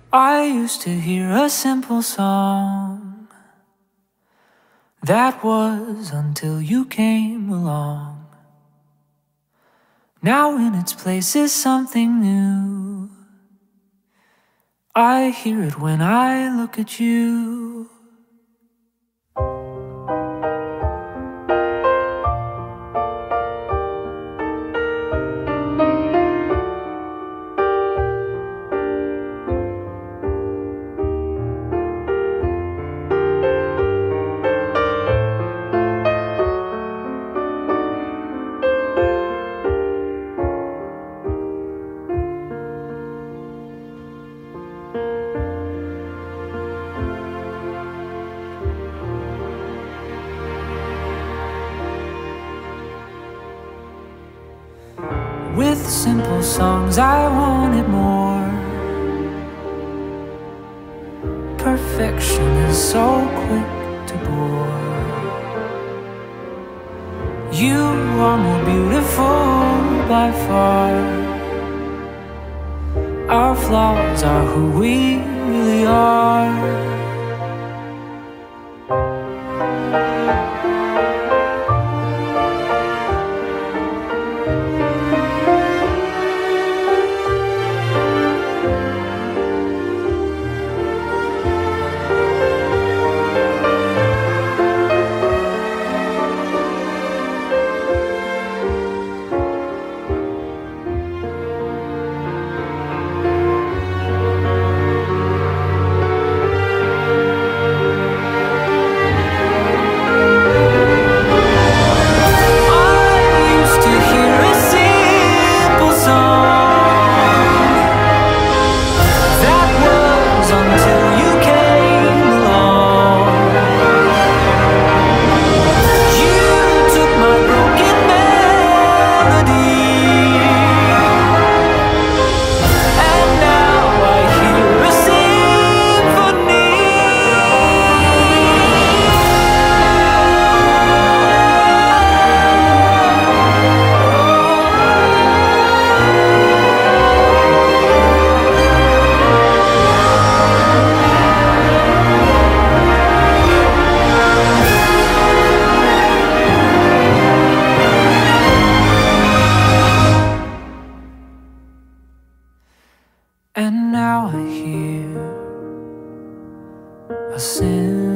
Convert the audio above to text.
I used to hear a simple song. That was until you came along. Now in its place is something new. I hear it when I look at you. With simple songs I wanted more. Perfection is so quick to bore. You are more beautiful by far. Our flaws are who we really are. And now I hear a sin.